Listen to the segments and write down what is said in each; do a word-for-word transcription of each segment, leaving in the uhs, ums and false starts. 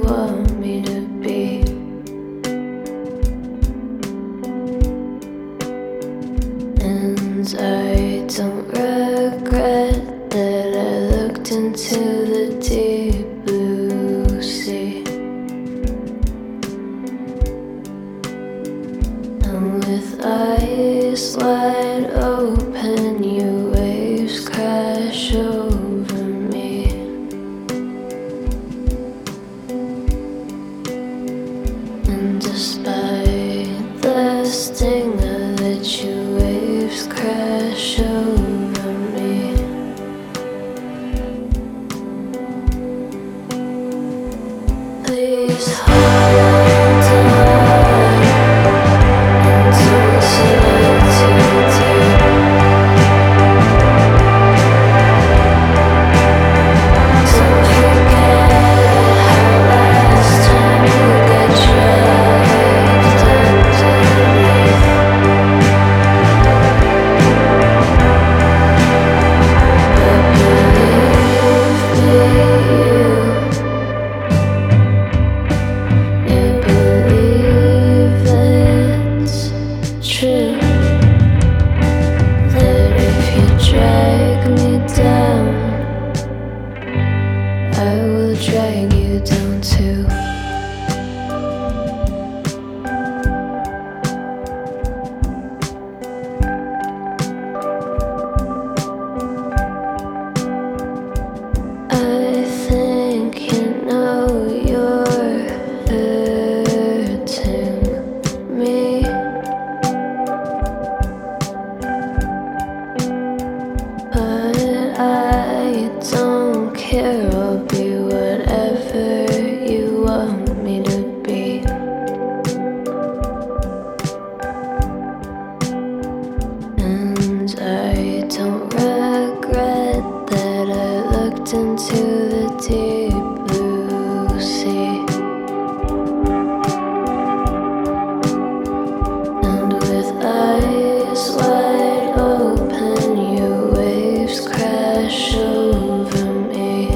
want me to be. And I don't regret that I looked into the deep blue sea. And with eyes wide open, your waves crash over me. And despite the stinger that your waves crash over me, please hold on until it's not too deep. Don't forget how last time you got dragged underneath. But believe me, you, you believe it's true that if you drag me down, I will drag you down too. I think you know you're hurting me, but I don't care. I'll be whatever you want me to be. And I don't regret that I looked into the deep blue sea. And with eyes wide open, your waves crash over me.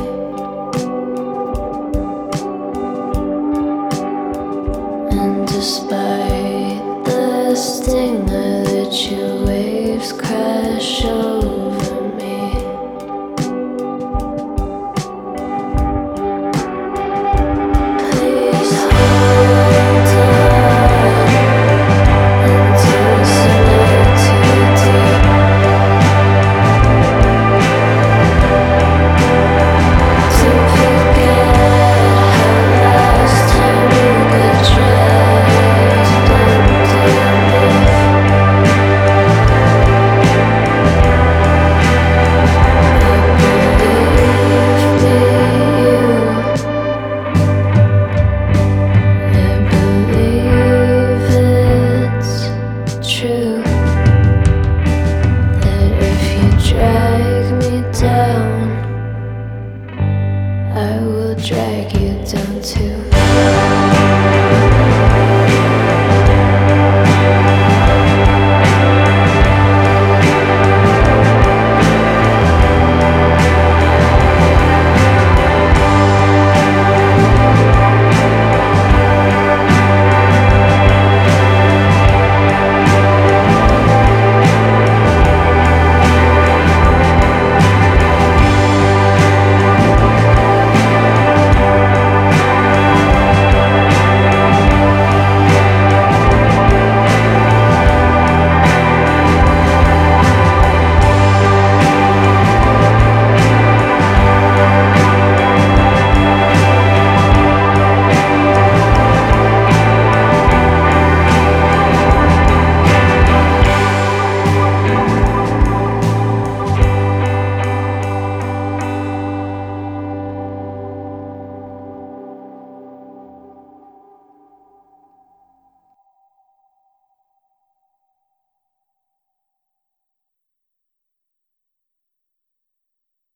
And despite the stinger that your waves crash over